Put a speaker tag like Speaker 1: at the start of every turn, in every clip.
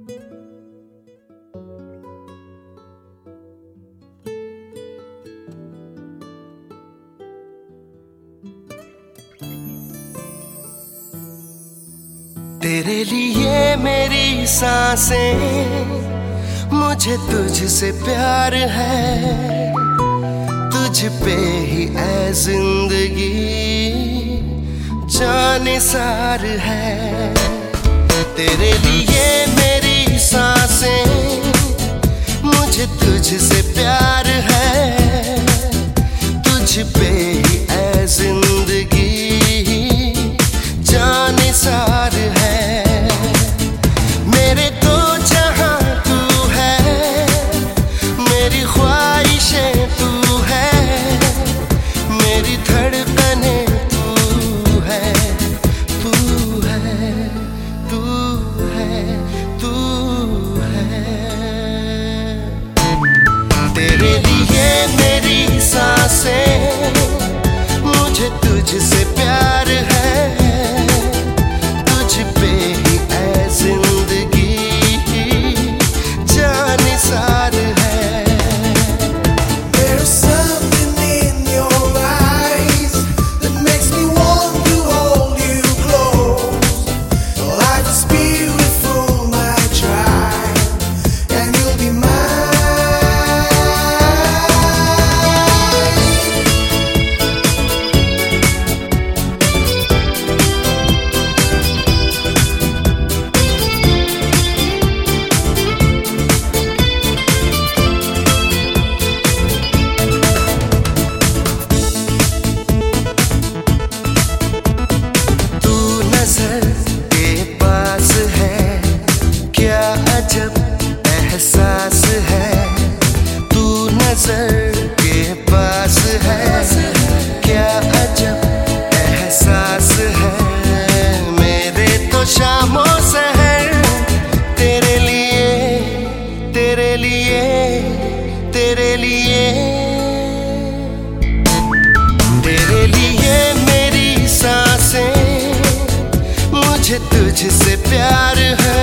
Speaker 1: तेरे लिए मेरी सांसें, मुझे तुझसे प्यार है, तुझ पे ही ऐ जिंदगी जानिसार है। तेरे लिए मेरी सांसें, मुझे तुझसे प्यार है, तुझ पे ही ऐ जिंदगी जानिसार है। मेरे तो जहां तू है, मेरी ख्वाहिशें तू है, मेरी धड़कने तू है, तू है, तू है, तू है। तेरे लिए मेरी सांसें, मुझे तुझसे प्यार है, एहसास है, तू नजर के पास है, क्या अजब एहसास है। मेरे तो शामों सहर तेरे लिए, तेरे लिए, तेरे लिए, तेरे लिए मेरी सांसें, मुझे तुझसे प्यार है,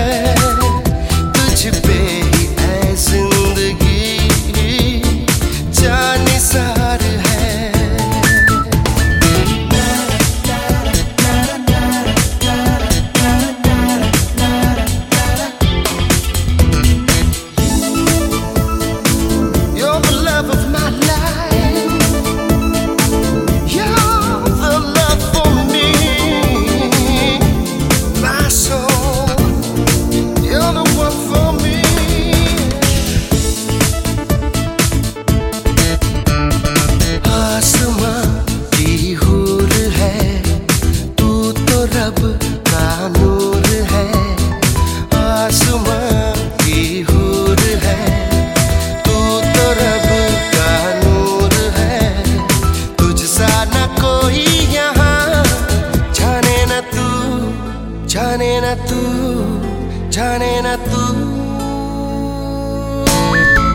Speaker 1: जाने न तू, जाने न तू।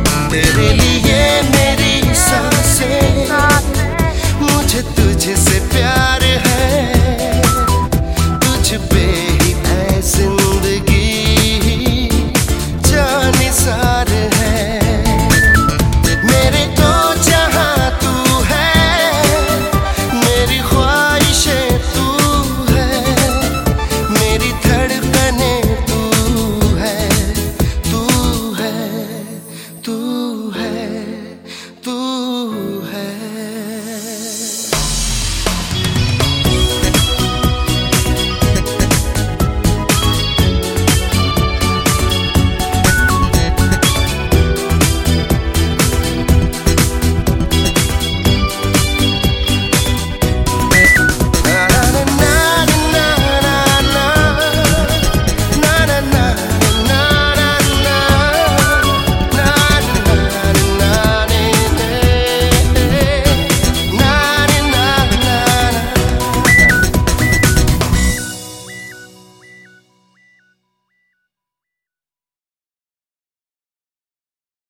Speaker 1: तेरे लिए मेरी सांसें, मुझे तुझसे